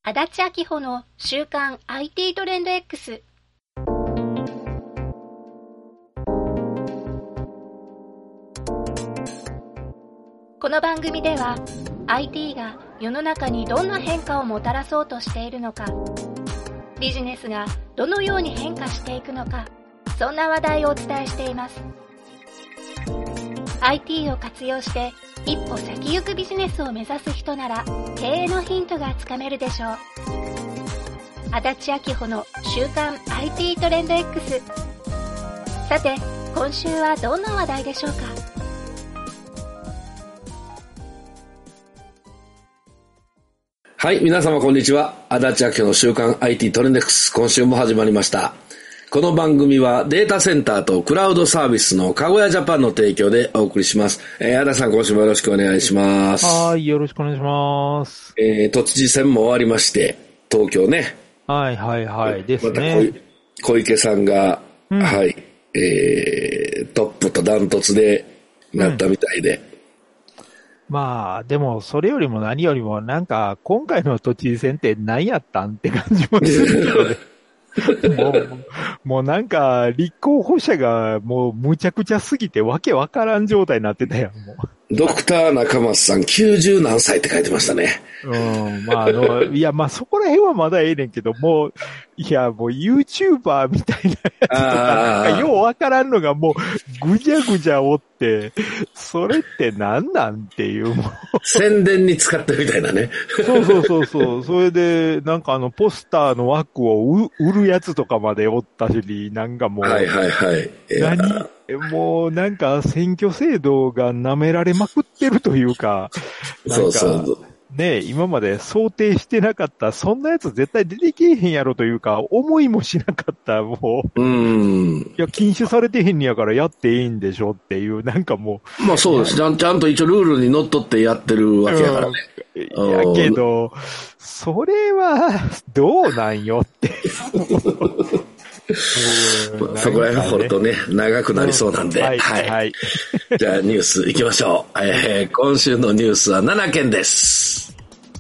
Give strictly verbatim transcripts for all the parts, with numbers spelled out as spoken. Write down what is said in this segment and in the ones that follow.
足立明穂の週刊 アイティー トレンド X。 この番組では アイティー が世の中にどんな変化をもたらそうとしているのか、ビジネスがどのように変化していくのか、そんな話題をお伝えしています。 アイティー を活用して一歩先行くビジネスを目指す人なら経営のヒントがつかめるでしょう。足立明穂の週刊 アイティー トレンド X。 さて今週はどんな話題でしょうか。 はい、皆様こんにちは。足立明穂の週刊 アイティー トレンド X、 今週も始まりました。この番組はデータセンターとクラウドサービスのかごやジャパンの提供でお送りします。えー、足立さん今週もよろしくお願いします。 はい、よろしくお願いします。 えー、都知事選も終わりまして、東京ね。 はいはいはいですね。 また 小, 小池さんが、うん、はい、えー、トップとダントツでなったみたいで。うん、 まあ、でも、それよりも何よりも、なんか、今回の都知事選って何やったんって感じもするけどね。もう、もうなんか、立候補者がもうむちゃくちゃすぎてわけわからん状態になってたやん、もう。 ドクター中松さんきゅうじゅう何歳って書いてましたね。 うん、まああの、いやまあそこら辺はまだええねんけど、もう、いやもう YouTuber みたいなやつとか、ようわからんのがもうぐじゃぐじゃおって、それってなんなんっていうもう。 宣伝に使ったみたいなね。 そうそうそうそう。それで、なんかあのポスターの枠を売るやつとかまでおったし、なんかもう。 はいはいはい。 何もうなんか選挙制度が舐められまくってるというか、なんかそうそうね、今まで想定してなかった、そんなやつ絶対出てけえへんやろというか、思いもしなかった、もう。 うん。 いや、禁止されてへんにやからやっていいんでしょっていう、なんかもう。まあそうです。ちゃん、ちゃんと一応ルールにのっとってやってるわけやからね。 うん、やけど、それは、どうなんよって。 そこら辺掘るとね、長くなりそうなんで。 はい。はい。はい、 じゃあニュース行きましょう。えー、今週のニュースはななけんです。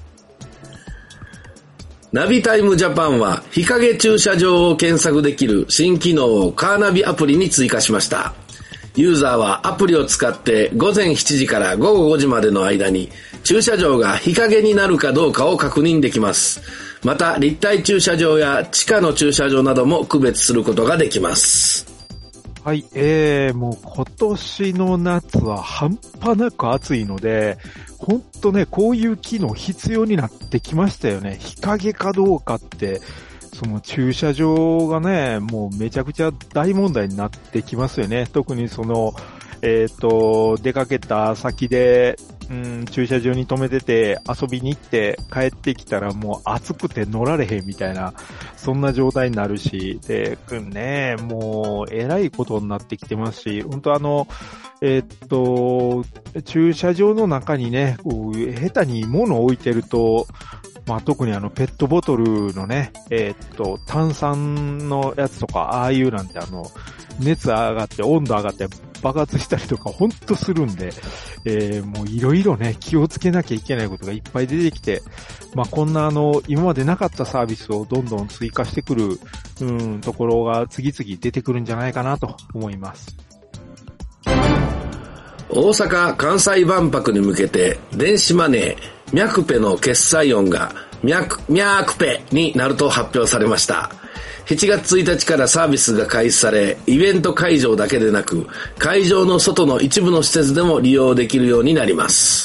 ナビタイムジャパンは日陰駐車場を検索できる新機能をカーナビアプリに追加しました。ユーザーはアプリを使って午前しちじから午後ごじまでの間に駐車場が日陰になるかどうかを確認できます。また立体駐車場や地下の駐車場なども区別することができます。 はい、えー、もう今年の夏は半端なく暑いので、ほんとね、こういう機能必要になってきましたよね。日陰かどうかって、その駐車場がね、もうめちゃくちゃ大問題になってきますよね。特にその、えっと、出かけた先で、うん、駐車場に止めてて遊びに行って帰ってきたらもう暑くて乗られへんみたいな、そんな状態になるし、で、ね、もうえらいことになってきてますし、本当あの、えっと、駐車場の中にね、こう下手に物を置いてると、まあ、特にあのペットボトルのね、えっと、炭酸のやつとか、ああいうなんてあの、熱上がって温度上がって爆発したりとかほんとするんで、えー、もういろいろね、気をつけなきゃいけないことがいっぱい出てきて、まあ、こんなあの、今までなかったサービスをどんどん追加してくる、うん、ところが次々出てくるんじゃないかなと思います。 大阪・関西万博に向けて電子マネー、ミャクペの決済音がミャク、ミャークペになると発表されました。しちがつついたちからサービスが開始され、イベント会場だけでなく、会場の外の一部の施設でも利用できるようになります。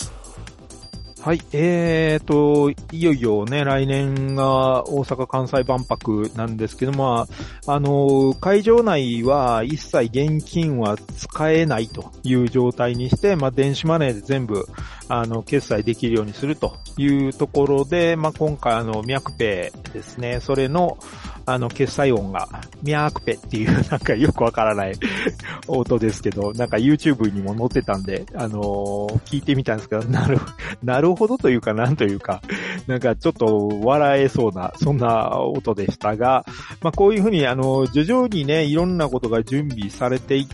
はい、えーと、いよいよね、来年が大阪・関西万博なんですけども、あの、会場内は一切現金は使えないという状態にして、まあ、電子マネーで全部、あの、決済できるようにするというところで、まあ、今回あの、ミャクペイですね、それの、あの、決済音が、ミャークペっていうなんかよくわからない音ですけど、なんか YouTube にも載ってたんで、あのー、聞いてみたんですけど、なる、なるほどというかなんというか、 なんかちょっと笑えそうな、そんな音でしたが、まあこういうふうにあの、徐々にね、いろんなことが準備されていって、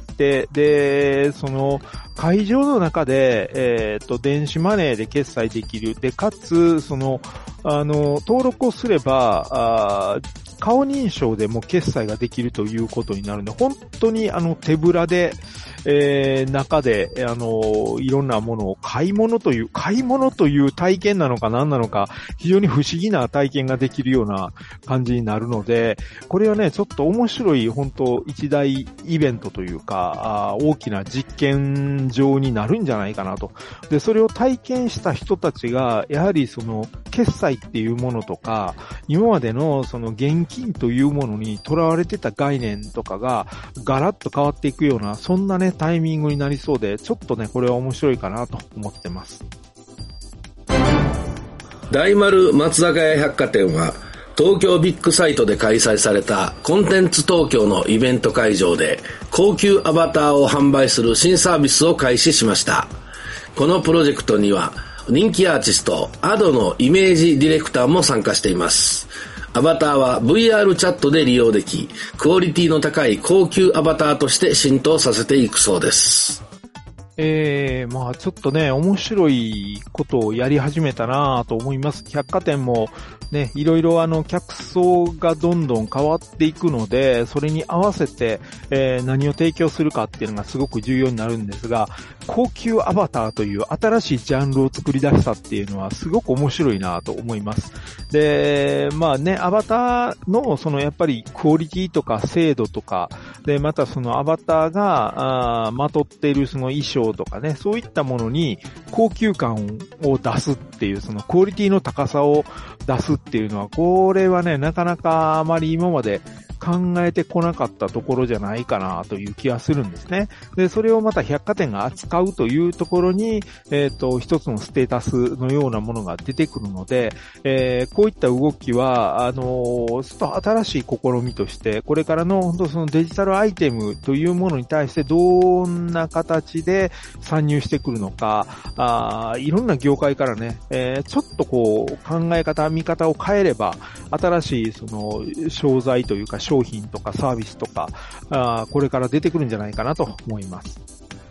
で、その、会場の中で、えっと、電子マネーで決済できる。で、かつ、その、あの、登録をすれば、あ顔認証でも決済ができるということになるので、本当にあの手ぶらで、えー、中で、あの、いろんなものを買い物という、買い物という体験なのか何なのか、非常に不思議な体験ができるような感じになるので、これはね、ちょっと面白い、本当一大イベントというか、大きな実験場になるんじゃないかなと。で、それを体験した人たちが、やはりその、決済っていうものとか、今までのその現金というものにとらわれてた概念とかが、ガラッと変わっていくような、そんなね、タイミングになりそうで、ちょっとね、これは面白いかなと思ってます。 大丸松坂屋百貨店は、東京ビッグサイトで開催されたコンテンツ東京のイベント会場で、高級アバターを販売する新サービスを開始しました。このプロジェクトには、人気アーティスト、アドのイメージディレクターも参加しています。アバターは ブイアール チャットで利用でき、クオリティの高い高級アバターとして浸透させていくそうです。 えー、まあちょっとね、面白いことをやり始めたなぁと思います。百貨店もね、いろいろあの客層がどんどん変わっていくので、それに合わせて、えー、何を提供するかっていうのがすごく重要になるんですが、高級アバターという新しいジャンルを作り出したっていうのはすごく面白いなと思います。で、まあね、アバターのそのやっぱりクオリティとか精度とか、で、またそのアバターが、あまとっているその衣装とかね、そういったものに高級感を出すっていう、そのクオリティの高さを出すっていうのは、これはね、なかなかあまり今まで考えてこなかったところじゃないかなという気がするんですね。で、それをまた百貨店が扱うというところに、えっと、一つのステータスのようなものが出てくるので、えー、こういった動きは、あのー、ちょっと新しい試みとして、これからの本当そのデジタルアイテムというものに対してどんな形で参入してくるのか、あいろんな業界からね、えー、ちょっとこう考え方、見方を変えれば、新しいその商材というか商品とかサービスとか、あこれから出てくるんじゃないかなと思います。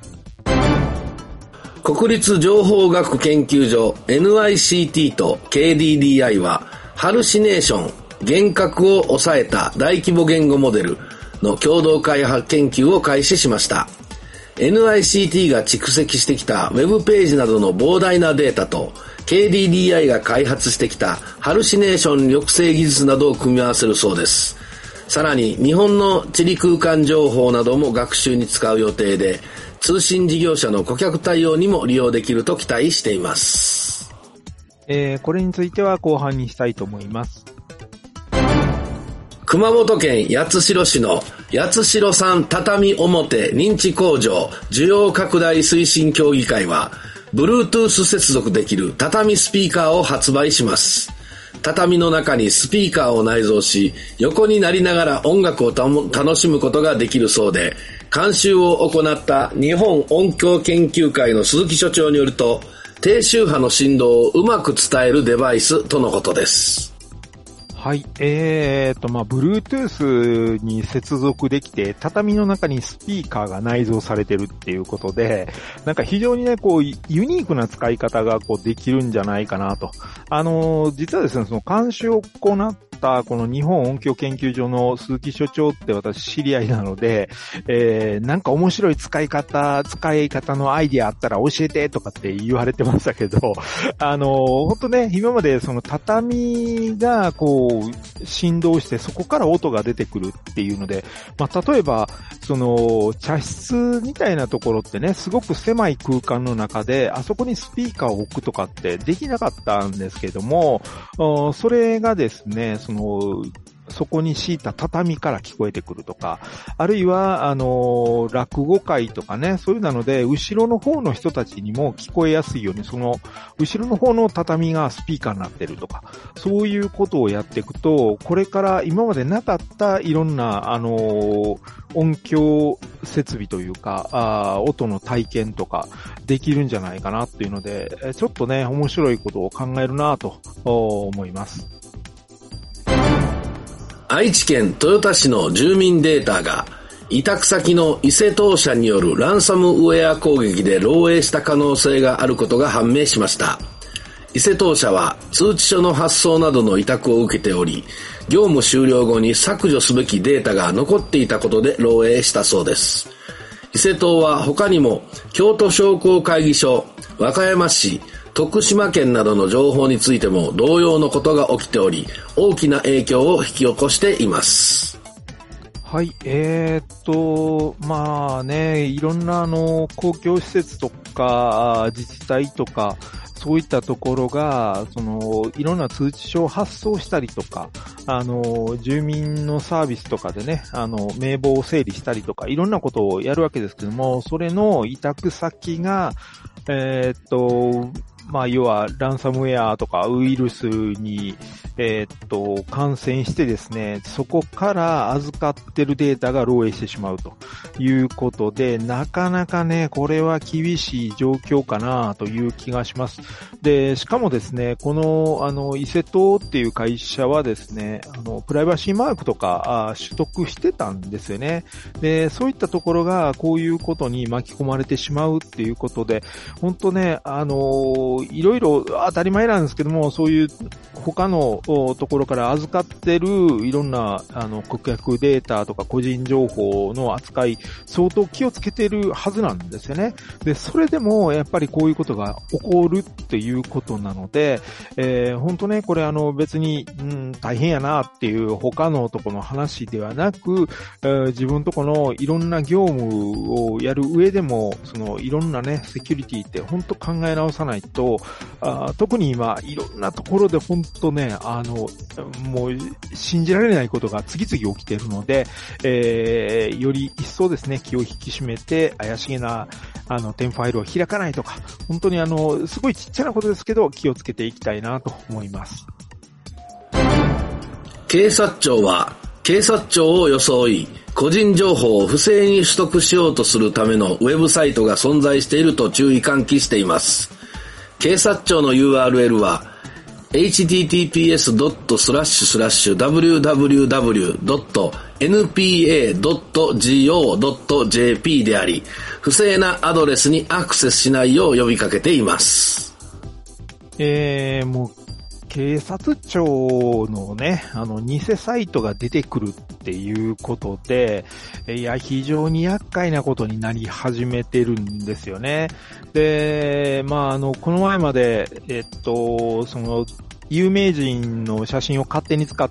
国立情報学研究所 エヌアイシーティー と ケーディーディーアイ は、ハルシネーション、幻覚を抑えた大規模言語モデルの共同開発研究を開始しました。エヌアイシーティー が蓄積してきたウェブページなどの膨大なデータと ケーディーディーアイ が開発してきたハルシネーション抑制技術などを組み合わせるそうです。さらに日本の地理空間情報なども学習に使う予定で、通信事業者の顧客対応にも利用できると期待しています。 えー、これについては後半にしたいと思います。 熊本県八代市の八代産畳表認知工場需要拡大推進協議会は、Bluetooth 接続できる畳スピーカーを発売します。畳の中にスピーカーを内蔵し、横になりながら音楽を楽しむことができるそうで、監修を行った日本音響研究会の鈴木所長によると、低周波の振動をうまく伝えるデバイスとのことです。 はい。えーと、まあ、Bluetooth に接続できて、畳の中にスピーカーが内蔵されてるっていうことで、なんか非常にね、こう、ユニークな使い方がこうできるんじゃないかなと。あのー、実はですね、その監修を行ったこの日本音響研究所の鈴木所長って私知り合いなので、えー、なんか面白い使い方、使い方のアイディアあったら教えてとかって言われてましたけど、あのー、ほんとね、今までその畳がこう、振動してそこから音が出てくるっていうので、まあ、例えば、その、茶室みたいなところってね、すごく狭い空間の中で、あそこにスピーカーを置くとかってできなかったんですけども、それがですね、その、 そこに敷いた畳から聞こえてくるとか、あるいは、あの、落語会とかね、そういうなので、後ろの方の人たちにも聞こえやすいように、その、後ろの方の畳がスピーカーになってるとか、そういうことをやっていくと、これから今までなかったいろんな、あの、音響設備というか、あ音の体験とかできるんじゃないかなっていうので、ちょっとね、面白いことを考えるなと思います。 愛知県豊田市の住民データが委託先の伊勢当社によるランサムウェア攻撃で漏洩した可能性があることが判明しました。伊勢当社は通知書の発送などの委託を受けており、業務終了後に削除すべきデータが残っていたことで漏洩したそうです。伊勢東は他にも京都商工会議所、和歌山市、徳島県などの情報についても同様のことが起きており、大きな影響を引き起こしています。 はい、えー、っと、まあね、いろんなあの、公共施設とか、自治体とか、そういったところが、その、いろんな通知書を発送したりとか、あの、住民のサービスとかでね、あの、名簿を整理したりとか、いろんなことをやるわけですけども、それの委託先が、えー、っと、まあ、要は、ランサムウェアとかウイルスに、えー、っと、感染してですね、そこから預かってるデータが漏洩してしまうということで、なかなかね、これは厳しい状況かなという気がします。で、しかもですね、この、あの、伊勢東っていう会社はですね、あの、プライバシーマークとかあ取得してたんですよね。で、そういったところがこういうことに巻き込まれてしまうっていうことで、本当ね、あの、いろいろ当たり前なんですけども、そういう他のところから預かってるいろんなあの顧客データとか個人情報の扱い、相当気をつけてるはずなんですよね。で、それでもやっぱりこういうことが起こるっていうことなので、えー、本当ね、これあの別に、うん、大変やなっていう他のところの話ではなく、えー、自分とこのいろんな業務をやる上でも、そのいろんなね、セキュリティって本当考え直さないと、あ特に今いろんなところで本当ね、あのもう信じられないことが次々起きているので、えー、より一層ですね、気を引き締めて怪しげなあの添ファイルを開かないとか、本当にあのすごいちっちゃなことですけど気をつけていきたいなと思います。 警察庁は警察庁を装い個人情報を不正に取得しようとするためのウェブサイトが存在していると注意喚起しています。警察庁の ユーアールエル は エイチティーティーピーエスドットスラッシュスラッシュダブリューダブリューダブリュードットエヌピーエードットゴードットジェーピー であり、不正なアドレスにアクセスしないよう呼びかけています。 えー、もう警察庁のね、あの、偽サイトが出てくるっていうことで、いや、非常に厄介なことになり始めてるんですよね。で、まあ、あの、この前まで、えっと、その、有名人の写真を勝手に使って、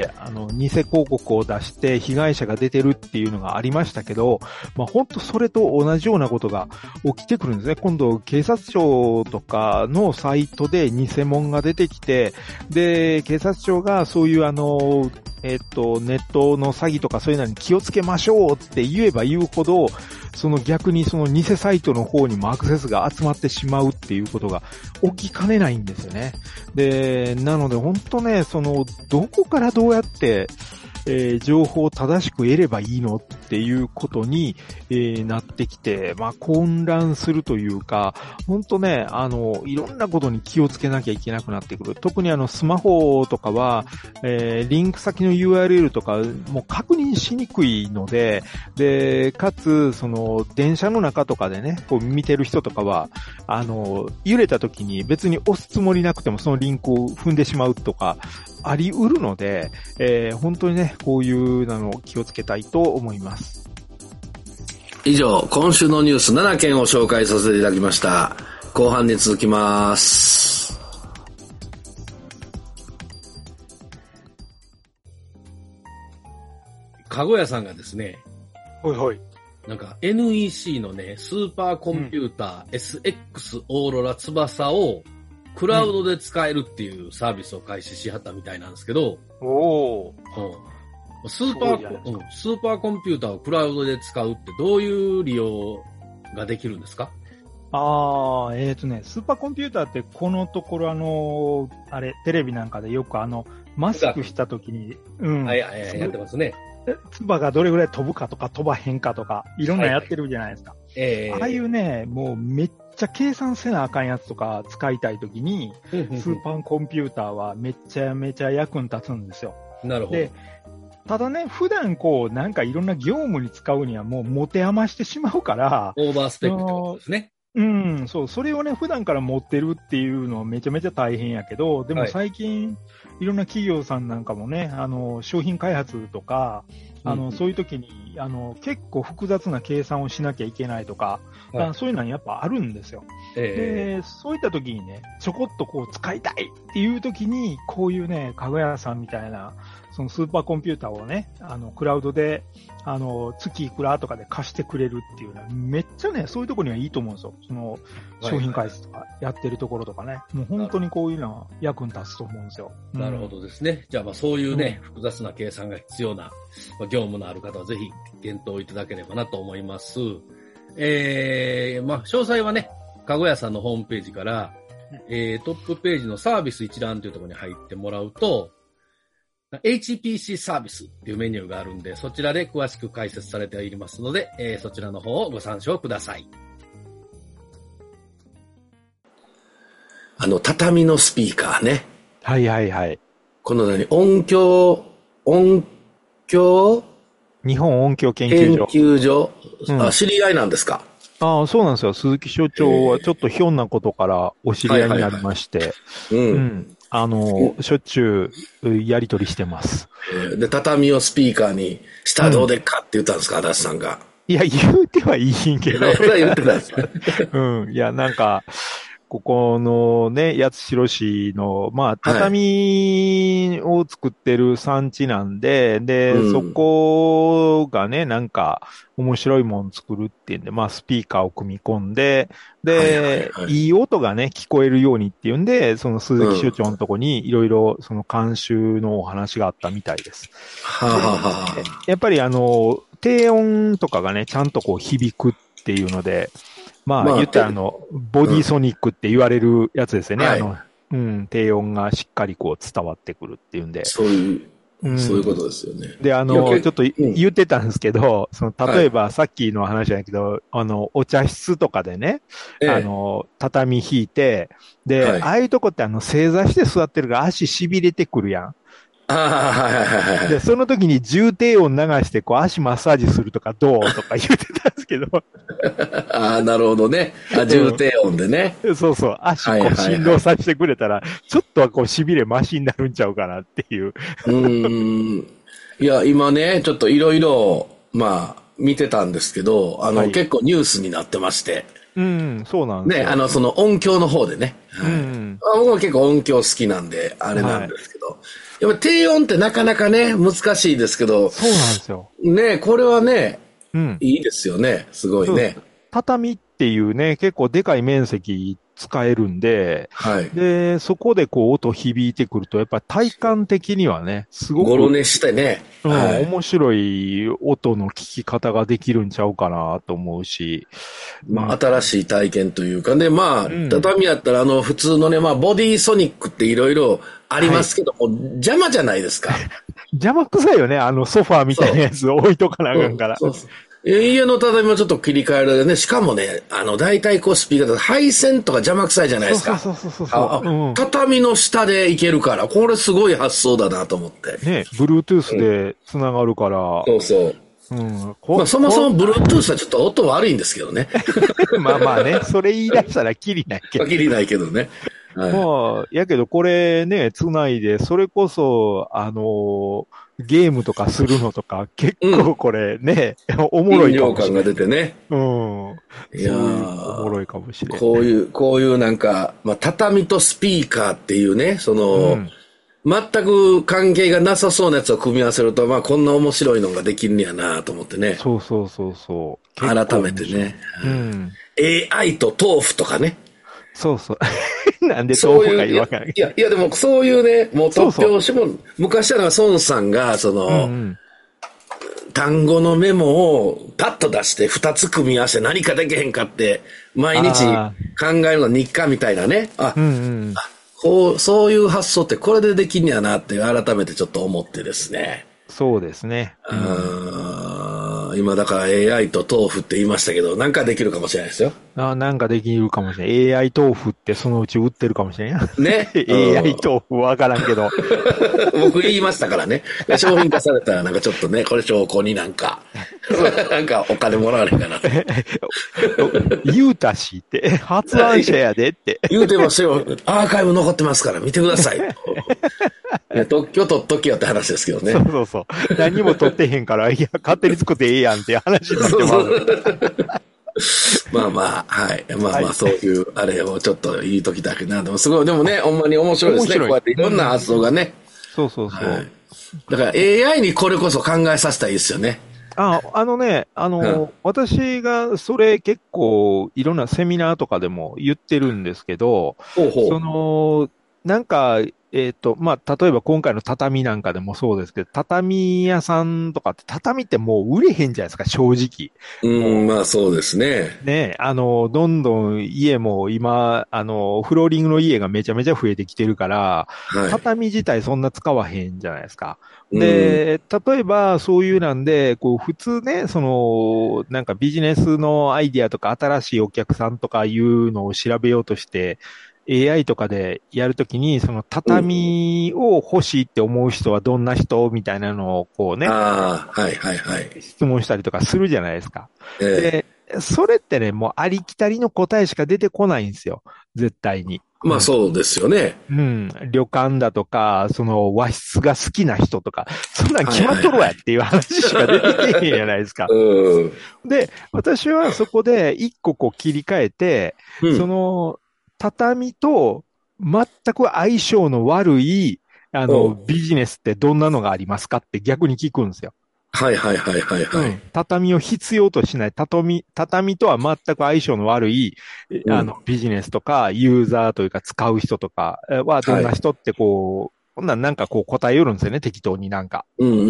あの、偽広告を出して被害者が出てるっていうのがありましたけど、まあ、ほんとそれと同じようなことが起きてくるんですね。今度、警察庁とかのサイトで偽物が出てきて、で、警察庁がそういうあの、えっと、ネットの詐欺とかそういうのに気をつけましょうって言えば言うほど、その逆にその偽サイトの方にもアクセスが集まってしまうっていうことが起きかねないんですよね。で、なので本当ね、その、どこからどうやって、えー、情報を正しく得ればいいのっていうことに、えー、なってきて、まあ、混乱するというか、ほんとね、あの、いろんなことに気をつけなきゃいけなくなってくる。特にあの、スマホとかは、えー、リンク先の ユーアールエル とか、もう確認しにくいので、で、かつ、その、電車の中とかでね、こう見てる人とかは、あの、揺れた時に別に押すつもりなくてもそのリンクを踏んでしまうとか、あり得るので、えー、本当にね、こういうのを気をつけたいと思います。 以上、今週のニュースななけんを紹介させていただきました。後半に続きます。かごやさんがですね、 はいはい。 なんか エヌイーシー のね、スーパーコンピューター、うん、エスエックス オーロラ翼をクラウドで使えるっていうサービスを開始しはったみたいなんですけど、 うん、おー。 うんスーパー、うん、スーパーコンピューターをクラウドで使うってどういう利用ができるんですか？ ああ、えっとね、スーパーコンピューターってこのところあの、あれ、テレビなんかでよくあの、マスクした時に、うん。 はいはいはい、やってますね。 唾がどれぐらい飛ぶかとか飛ばへんかとか、いろんなやってるじゃないですか。はいはい、えー、ああいうね、もうめっちゃ計算せなあかんやつとか使いたい時に、スーパーコンピューターはめちゃめちゃ役に立つんですよ。 なるほど。で、 ただね、普段こう、なんかいろんな業務に使うにはもう持て余してしまうから、 オーバースペックってことですね。 うん、そう、それをね、普段から持ってるっていうのはめちゃめちゃ大変やけど、でも最近、はい、いろんな企業さんなんかもね、あの、商品開発とか、あの、うん、そういう時に、あの、結構複雑な計算をしなきゃいけないとか、はい、そういうのはやっぱあるんですよ。えー、で、そういった時にね、ちょこっとこう使いたいっていう時に、こういうね、かぐやさんみたいな、そのスーパーコンピューターをね、あの、クラウドで、あの、月いくらとかで貸してくれるっていうのは、めっちゃね、そういうところにはいいと思うんですよ。その、商品開発とかやってるところとかね。もう本当にこういうのは役に立つと思うんですよ。 なるほどですね。じゃあまあそういうね、うん、複雑な計算が必要な、まあ、業務のある方はぜひ検討いただければなと思います。えー、まあ詳細はね、かごやさんのホームページから、えー、トップページのサービス一覧というところに入ってもらうと、エイチピーシー サービスっていうメニューがあるんで、そちらで詳しく解説されていますので、えー、そちらの方をご参照ください。あの、畳のスピーカーね。 はいはいはい。 この何、音響、音響日本音響研究所。 研究所、うん、あ、知り合いなんですか？ ああ、そうなんですよ。鈴木所長はちょっとひょんなことからお知り合いになりまして。うん。あの、しょっちゅうやり取りしてます。 で、畳をスピーカーにしたらどうでっかって言ったんですか、足立さんが。 いや、言うてはいいんけど。 言ってないですか。 うん。いや、なんか、ここのね、八代市の、まあ、畳を作ってる産地なんで、はい、で、うん、そこがね、なんか、面白いもの作るっていうんで、まあ、スピーカーを組み込んで、で、はいはいはい、いい音がね、聞こえるようにっていうんで、その鈴木所長のとこにいろいろその監修のお話があったみたいです。 はあ、はあ、 やっぱりあの、低音とかがね、ちゃんとこう響くっていうので、まあ、まあ、言ったらあの、ボディソニックって言われるやつですよね。うん、あの、うん、低音がしっかりこう伝わってくるっていうんで。 そういう、うん、そういうことですよね。 で、あの、ちょっと言ってたんですけど、その、例えばさっきの話じゃないけど、はい、あの、お茶室とかでね、ええ、あの、畳引いて、で、はい、ああいうとこってあの、正座して座ってるから足痺れてくるやん。 ああ、はいはいはいはい。 で、その時に重低音流して、こう、足マッサージするとかどうとか言ってたんですけど。 ああ、なるほどね。あ、重低音でね。 うん、そうそう。足こう振動させてくれたら、ちょっとはこう、痺れマシになるんちゃうかなっていう。 うーん。いや、今ね、ちょっといろいろ、まあ、見てたんですけど、あの、はい、結構ニュースになってまして。 うん、そうなんですね、あの、その音響の方でね。はい、うん。僕も結構音響好きなんで、あれなんですけど。はい、やっぱ低音ってなかなかね、難しいですけど。 そうなんですよ。 ね、これはね、うん、いいですよね。すごいね。 畳っていうね、結構でかい面積使えるんで、はい。で、そこでこう音響いてくると、やっぱり体感的にはね、すごく。 ゴロ寝してね。 うん、はい、面白い音の聞き方ができるんちゃうかなと思うし。 まあ、新しい体験というかね、まあ、うん、畳やったらあの、普通のね、まあ、ボディソニックっていろいろありますけど、はい、もう邪魔じゃないですか。 邪魔くさいよね、あのソファーみたいなやつ置いとかなあかんから。そうそうそう、 家の畳もちょっと切り替えるね。しかもね、あの、大体こうスピーカーだと配線とか邪魔くさいじゃないですか。 そうそうそうそうそう、うん。畳の下でいけるから、これすごい発想だなと思って。 ね、Bluetooth で繋がるから。 うん、そうそう。うん、まあ、そもそも Bluetooth はちょっと音悪いんですけどね。 まあまあね、それ言い出したらキリないけど。 キリないけどね。 はい、まあ、やけどこれね、繋いで、それこそ、あのー、ゲームとかするのとか、結構これね、うん、おもろいかもしれない。 感が出てね。 うん。いやー、おもろいかもしれない。 こういう、こういうなんか、まあ、畳とスピーカーっていうね、その、うん、全く関係がなさそうなやつを組み合わせると、まあ、こんな面白いのができるんやなと思ってね。 そうそうそうそう。 改めてね。うん。エーアイ と豆腐とかね。 そうそう。なんで豆腐か言わないいや、いやでもそういうね、もう突拍子も、昔は孫さんが、その、うんうん、 単語のメモをパッと出して二つ組み合わせて何かできへんかって毎日考えるの日課みたいなね。あ、うんうん、あこう、そういう発想ってこれでできんやなって改めてちょっと思ってですね。 そうですね。 うん、今だから エーアイ と豆腐って言いましたけど、なんかできるかもしれないですよ。 あなんかできるかもしれない。エーアイ 豆腐ってそのうち売ってるかもしれん。 ね。 エーアイ 豆腐わからんけど。 僕言いましたからね。商品化されたらなんかちょっとね、これ証拠になんか、なんかお金もらわれへんかな。 言うたしって、発案者やでって。 言うてますよ。アーカイブ残ってますから見てください。特許取っときよって話ですけどね。 そうそうそう。何も取ってへんから、いや、勝手に作ってええやんっていう話になってます。 まあまあ、はい。まあまあ、はい、そういう、あれをちょっと言いときたくな。でもすごい、でもね、ほんまに面白いですね。こうやっていろんな発想がね。 そうそうそう。はい、 だから エーアイ にこれこそ考えさせたらいいですよね。 あ、あのね、あの、うん、私がそれ結構いろんなセミナーとかでも言ってるんですけど、 ほうほうその、なんか、えっ、ー、と、まあ、例えば今回の畳なんかでもそうですけど、畳屋さんとかって畳ってもう売れへんじゃないですか、正直。 うん、まあそうですね。 ね、あの、どんどん家も今、あの、フローリングの家がめちゃめちゃ増えてきてるから、はい、畳自体そんな使わへんじゃないですか。で、例えばそういうなんで、こう普通ね、その、なんかビジネスのアイディアとか新しいお客さんとかいうのを調べようとして、エーアイ とかでやるときに、その畳を欲しいって思う人はどんな人みたいなのをこうね、 ああ、はいはいはい。 質問したりとかするじゃないですか。えー、で、それってね、もうありきたりの答えしか出てこないんですよ。絶対に。 まあそうですよね。 うん。旅館だとか、その和室が好きな人とか、そんなん決まっとるわっていう話しか出てけへんじゃないですか。 うん、 で、私はそこで一個こう切り替えて、うん、その、畳と全く相性の悪い、あの、ビジネスってどんなのがありますかって逆に聞くんですよ。 はいはいはいはいはい。うん、 畳を必要としない、畳、畳とは全く相性の悪い、うん、あの、ビジネスとか、ユーザーというか使う人とかはどんな人ってこう、こんなんなんかこう答えよるんですよね、適当になんか。 うんうんうんうん、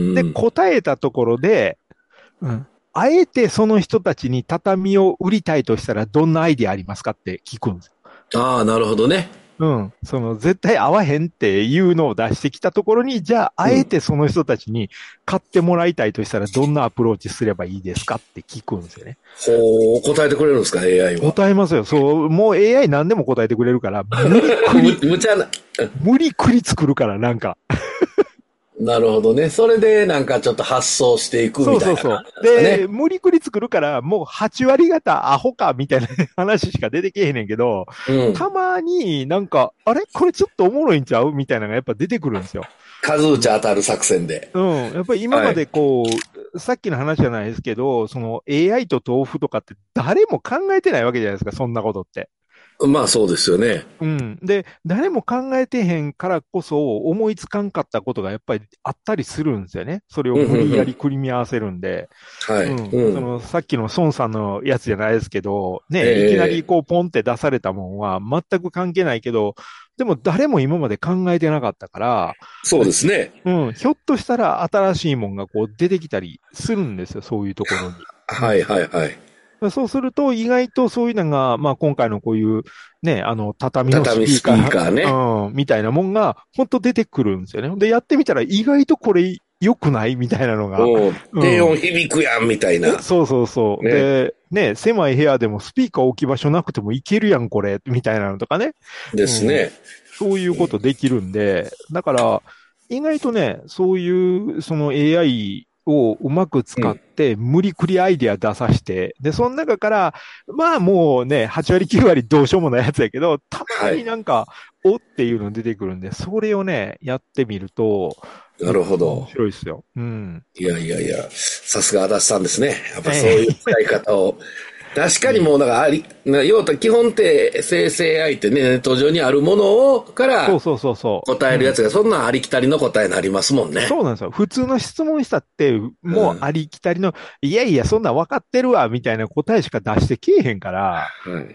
で、答えたところで、うん、あえてその人たちに畳を売りたいとしたらどんなアイディアありますかって聞くんですよ。 ああ、なるほどね。 うん。その、絶対合わへんっていうのを出してきたところに、じゃあ、あえてその人たちに買ってもらいたいとしたら、どんなアプローチすればいいですかって聞くんですよね。 ほう、答えてくれるんですか、エーアイ は。 答えますよ。そう、もう エーアイ 何でも答えてくれるから、無理くり、 むちゃな。 無理くり作るから、なんか。 なるほどね。それでなんかちょっと発想していくみたいな、ね。 そうそうそう。で、無理くり作るから、もうはち割方アホかみたいな話しか出てけへんねんけど、うん、たまになんか、あれこれちょっとおもろいんちゃうみたいなのがやっぱ出てくるんですよ。 数打ち当たる作戦で。 うん。やっぱり今までこう、はい、さっきの話じゃないですけど、その エーアイ と豆腐とかって誰も考えてないわけじゃないですか、そんなことって。 まあそうですよね。 うん。で、誰も考えてへんからこそ思いつかんかったことがやっぱりあったりするんですよね。それを無理やり組み合わせるんで。 はい。 うん。その、さっきの孫さんのやつじゃないですけど、ね、えー、いきなりこうポンって出されたもんは全く関係ないけど、でも誰も今まで考えてなかったから。 そうですね。 うん。ひょっとしたら新しいもんがこう出てきたりするんですよ、そういうところに。 はいはいはい。 そうすると、意外とそういうのが、まあ今回のこういう、ね、あの、畳のスピーカー。 畳スピーカーね。 うん、みたいなもんが、ほんと出てくるんですよね。で、やってみたら意外とこれ良くないみたいなのが。 低音響くやん、みたいな。 そうそうそう。ね、で、ね、狭い部屋でもスピーカー置き場所なくてもいけるやん、これ、みたいなのとかね。 ですね、 うん。そういうことできるんで、だから、意外とね、そういう、その エーアイ、をうまく使って、無理くりアイディア出さして、で、その中から、まあもうね、はち割きゅう割どうしようもないやつやけど、たまになんか、はい、おっていうの出てくるんで、それをね、やってみると、 なるほど。 面白いですよ。うん。 いやいやいや、さすが足立さんですね。やっぱそういう使い方を。確かにもう、だからあり、要は基本って生成 エーアイってね、ネット上にあるものを、からそうそうそうそう答えるやつが、そんなありきたりの答えになりますもんね。 そうなんですよ。普通の質問したって、もうありきたりの、うん、いやいや、そんなん分かってるわ、みたいな答えしか出してけえへんから、はい、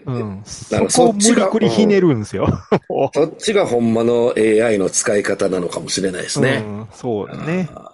うん。そこを無理くりひねるんですよ。 そっちがほんまの エーアイ の使い方なのかもしれないですね。 うん、そうだね。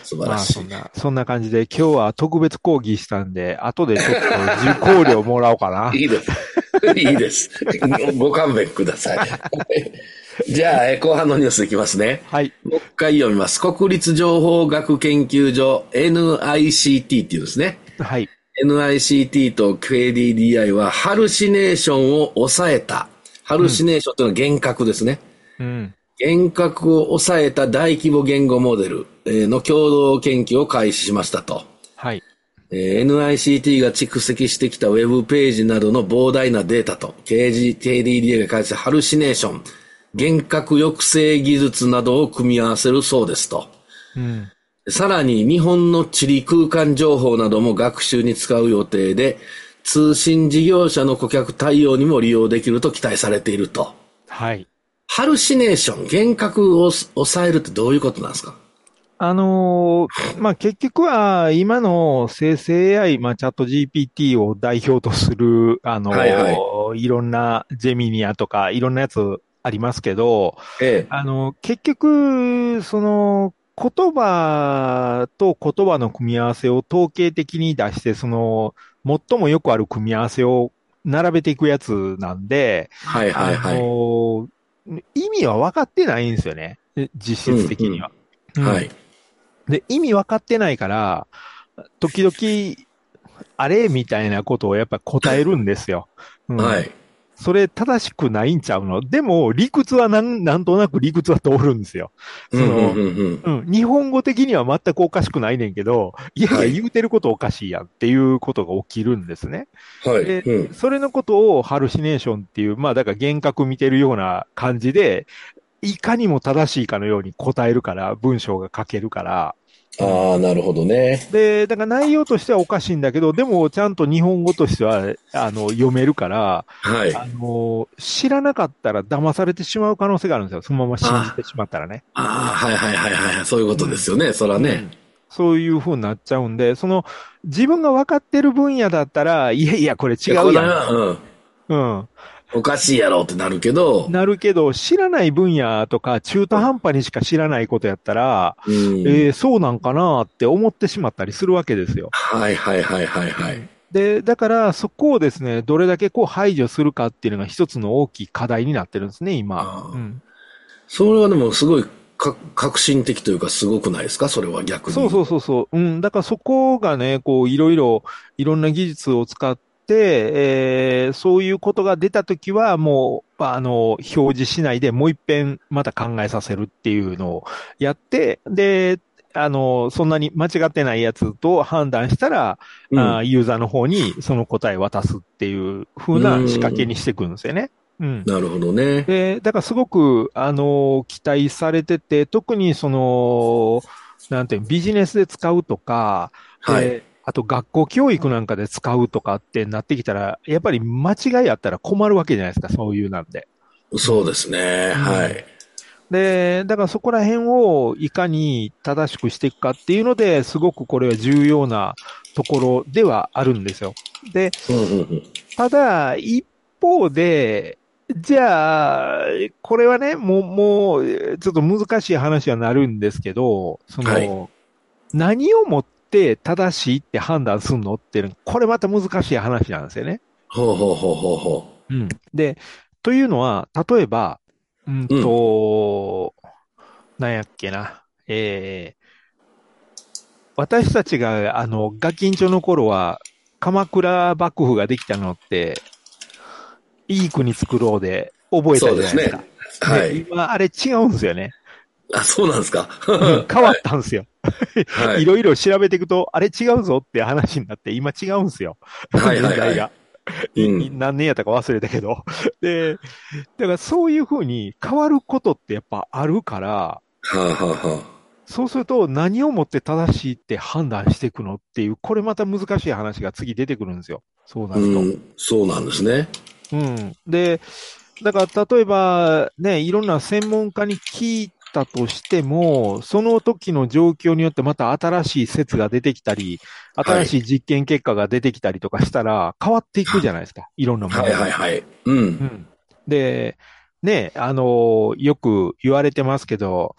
素晴らしい。 まあ、そんな、そんな感じで、今日は特別講義したんで、後でちょっと受講料もらおうかな。 いいです。いいです。ご勘弁ください。じゃあ、え後半のニュースいきますね。 はい。 もう一回読みます。国立情報学研究所 エヌアイシーティー っていうんですね。 はい。 エヌアイシーティー と ケーディーディーアイ はハルシネーションを抑えた。ハルシネーションというのは幻覚ですね。うん。幻覚を抑えた大規模言語モデルの共同研究を開始しましたと。 はい。 エヌアイシーティー が蓄積してきたウェブページなどの膨大なデータと ケーディーディーアイ が開発したハルシネーション、幻覚抑制技術などを組み合わせるそうですと。うん、さらに日本の地理空間情報なども学習に使う予定で、通信事業者の顧客対応にも利用できると期待されていると。 はい。 ハルシネーション、幻覚を抑えるってどういうことなんですか？ あのー、まあ、結局は今の生成 エーアイ、まあ、チャット ジーピーティー を代表とする、あのー、はいはい、いろんなジェミニアとかいろんなやつありますけど、ええ、あの、結局、その、言葉と言葉の組み合わせを統計的に出して、その、最もよくある組み合わせを並べていくやつなんで、はいはいはい。あの、意味は分かってないんですよね。実質的には。うんうん、はい。で、意味分かってないから、時々、あれみたいなことをやっぱ答えるんですよ。うん、はい。それ正しくないんちゃうの？でも、理屈はなん、なんとなく理屈は通るんですよ。その、うん、うん、日本語的には全くおかしくないねんけど、いやいや言うてることおかしいやんっていうことが起きるんですね。はい。で、うん、それのことをハルシネーションっていう、まあだから幻覚見てるような感じで、いかにも正しいかのように答えるから、文章が書けるから、 ああ、なるほどね。 で、だから内容としてはおかしいんだけど、でもちゃんと日本語としては、あの、読めるから、はい。あの、知らなかったら騙されてしまう可能性があるんですよ。そのまま信じてしまったらね。 ああ、はいはいはいはい。そういうことですよね。うん、そらね、うん。 そういう風になっちゃうんで、その、自分が分かってる分野だったら、いやいや、これ違うやん。うん。 うん。おかしいやろってなるけど。 なるけど、知らない分野とか中途半端にしか知らないことやったら、うん、えー、そうなんかなって思ってしまったりするわけですよ。 はいはいはいはいはい。 で、だからそこをですね、どれだけこう排除するかっていうのが一つの大きい課題になってるんですね、今。うん、 それはでもすごいか革新的というかすごくないですか？それは逆に。 そうそうそうそう。うん。だからそこがね、こういろいろ、いろんな技術を使って、で、えー、そういうことが出たときは、もう、あの、表示しないで、もう一遍また考えさせるっていうのをやって、で、あの、そんなに間違ってないやつと判断したら、うん、あユーザーの方にその答えを渡すっていう風な仕掛けにしていくんですよね。うん。 なるほどね。 で、だからすごく、あの、期待されてて、特にその、なんていう、ビジネスで使うとか、はい。あと学校教育なんかで使うとかってなってきたら、やっぱり間違いあったら困るわけじゃないですか、そういうなんで。 そうですね、うん、はい。 で、だからそこら辺をいかに正しくしていくかっていうので、すごくこれは重要なところではあるんですよ。で、うんうんうん、ただ、一方で、じゃあ、これはね、もう、もう、ちょっと難しい話はなるんですけど、その、はい、何をもってで正しいって判断するのっていうの、これまた難しい話なんですよね。 ほうほうほうほうほう。うん。で、というのは、例えば、うんと、うん、なんやっけな、えー、私たちが、あの、ガキンチョの頃は、鎌倉幕府ができたのって、いい国作ろうで覚えたじゃないですか。そうですね。はい。今、あれ違うんですよね。 あ、そうなんですか。 変わったんですよ。はい。いろいろ調べていくと、あれ違うぞって話になって、今違うんですよ。はいはいはい。年代が。うん、何年やったか忘れたけど。で、だからそういうふうに変わることってやっぱあるから、はあはあはあ、そうすると何をもって正しいって判断していくのっていう、これまた難しい話が次出てくるんですよ。そうなると。うん、 そうなんですね。 うん。で、だから例えばね、いろんな専門家に聞いたとしても、その時の状況によってまた新しい説が出てきたり、新しい実験結果が出てきたりとかしたら変わっていくじゃないですか。いろんなものが。 はいはいはい。うん。うん、で、ね、あの、よく言われてますけど、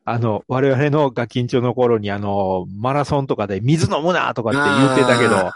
あの、我々のガキンチョの頃にあの、マラソンとかで水飲むなとかって言ってたけど、はい。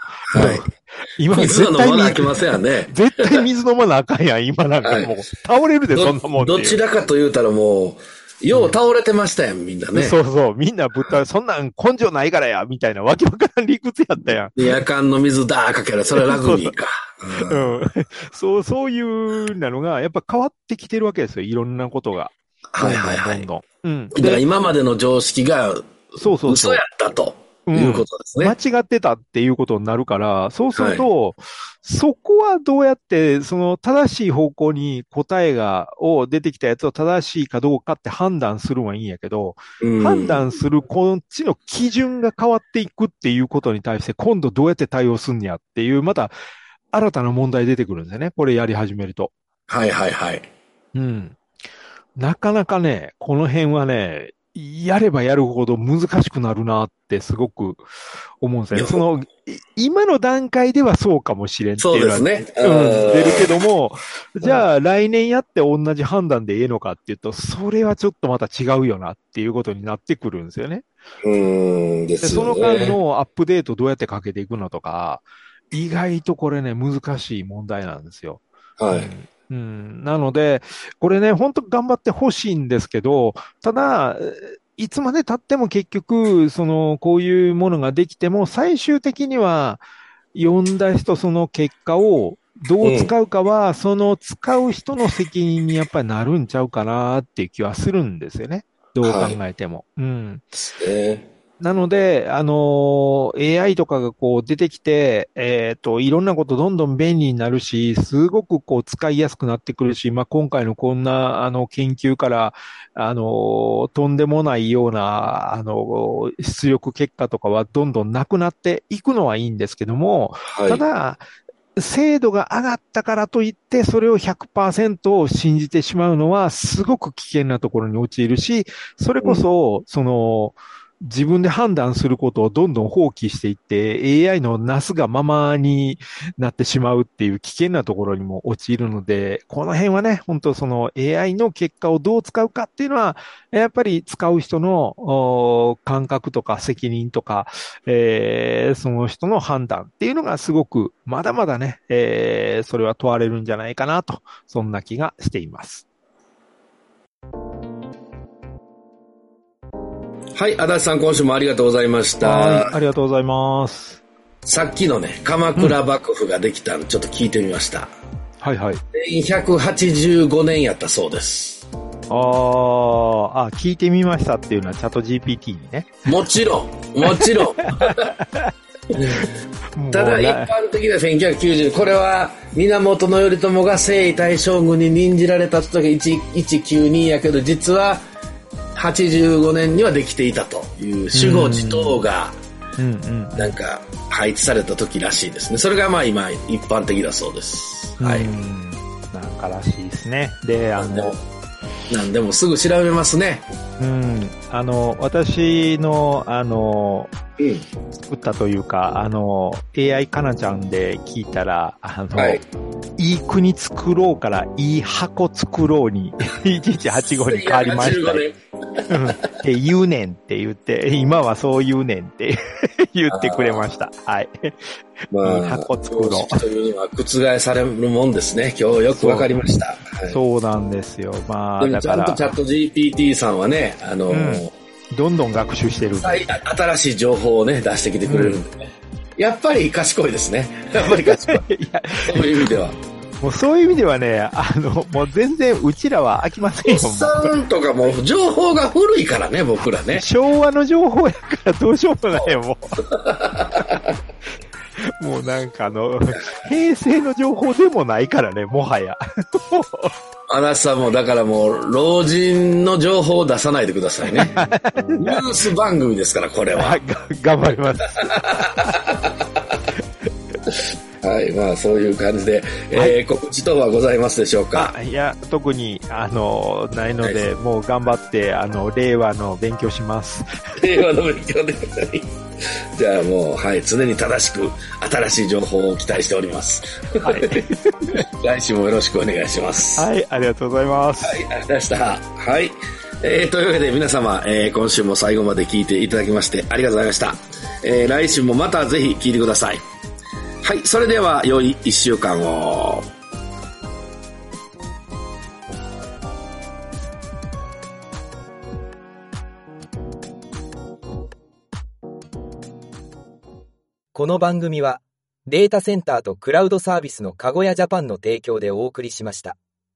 今水飲まなあきませんよね。 絶対水飲まなあかんやん、今なんかもう。倒れるで、そんなもんど。どちらかと言うたらもう、よう倒れてましたやん、みんなね。 そうそう。みんなぶった、そんなん根性ないからや、みたいなわけわからん理屈やったやん。 夜間の水だーかけら、それはラグビーか。 うん。そう、そういうなのが、やっぱ変わってきてるわけですよ。いろんなことが。 はいはいはい。 どんどん。うん。 だから今までの常識が、そうそう嘘やったと。いうことですね、 うん。間違ってたっていうことになるから、そうすると、はい、そこはどうやって、その正しい方向に答えが、を出てきたやつを正しいかどうかって判断するのはいいんやけど、うん、判断するこっちの基準が変わっていくっていうことに対して今度どうやって対応すんやっていう、また新たな問題出てくるんですよね。これやり始めると。 はいはいはい。 うん。なかなかね、この辺はね、やればやるほど難しくなるなってすごく思うんですね。その、今の段階ではそうかもしれんっていうのは、 そうですね。 うん、出るけども、じゃあ来年やって同じ判断でええのかっていうと、それはちょっとまた違うよなっていうことになってくるんですよね。 うーんですよね。 でその間のアップデートどうやってかけていくのとか、意外とこれね、難しい問題なんですよ。 はい。 うんうん、なので、これね、本当頑張ってほしいんですけど、ただ、いつまで経っても結局、その、こういうものができても、最終的には、読んだ人その結果をどう使うかは、うん、その使う人の責任にやっぱりなるんちゃうかなっていう気はするんですよね。どう考えても。はい、うん。えーなので、あの、エーアイ とかがこう出てきて、えっと、いろんなことどんどん便利になるし、すごくこう使いやすくなってくるし、まあ、今回のこんな、あの、研究から、あの、とんでもないような、あの、出力結果とかはどんどんなくなっていくのはいいんですけども、はい、ただ、精度が上がったからといって、それを ひゃくパーセント 信じてしまうのは、すごく危険なところに陥るし、それこそ、うん、その、自分で判断することをどんどん放棄していって、エーアイ のなすがままになってしまうっていう危険なところにも陥るので、この辺はね、本当その エーアイ の結果をどう使うかっていうのは、やっぱり使う人の感覚とか責任とか、えー、その人の判断っていうのがすごくまだまだね、えー、それは問われるんじゃないかなと、そんな気がしています。 はい、足立さん今週もありがとうございました。 はい、ありがとうございます。 さっきのね、鎌倉幕府ができたのちょっと聞いてみました。 うん、はいはい。 せんひゃくはちじゅうごねんやったそうです。 ああ、あ、聞いてみましたっていうのはチャット ジーピーティー にね。 もちろん、もちろん。ただ一般的なせんきゅうひゃくきゅうじゅう、これは源頼朝が征夷大将軍に任じられた時いちいちきゅうにやけど、実ははちじゅうごねんにはできていたという守護地等がなんか配置された時らしいですね。それがまあ今一般的だそうです。はい。 なんからしいですね。で、あのなんでもすぐ調べますね。 うん。あの私のあの、うん、作ったというかあの エーアイ かなちゃんで聞いたらあの、はい、いい国作ろうからいい箱作ろうにいちいちはちごに変わりましたね。って言うねんって言って、今はそう言うねんって言ってくれました。はい。まあ、いい箱作ろう。 というのは覆されるもんですね。今日よくわかりました。 そう、はい、そうなんですよ。まあ、だから。 ちゃんとチャット ジーピーティー さんはね、あの、うん、 どんどん学習してる。 新しい情報をね、出してきてくれるんでね。うん、やっぱり賢いですね。やっぱり賢い。いやそういう意味では。 もうそういう意味ではね、あの、もう全然うちらは飽きませんよ。 おっさんとかもう情報が古いからね、僕らね。 昭和の情報やからどうしようもないよ、もう。もうなんかあの、平成の情報でもないからね、もはや。 あなたさんもだからもう、老人の情報を出さないでくださいね。ニュース番組ですから、これは。 頑張ります。 はい、まあそういう感じで、はい、えー、告知等はございますでしょうか。 いや、特に、あの、ないので、はい、もう頑張って、あの、令和の勉強します。 令和の勉強でございます。じゃあもう、はい、常に正しく、新しい情報を期待しております。はい。来週もよろしくお願いします。 はい、ありがとうございます。 はい、ありがとうございました。はい。 えー、というわけで皆様、えー、今週も最後まで聞いていただきましてありがとうございました。えー、来週もまたぜひ聞いてください。はい、それでは良い一週間を。 この番組はデータセンターとクラウドサービスのかごやジャパンの提供でお送りしました。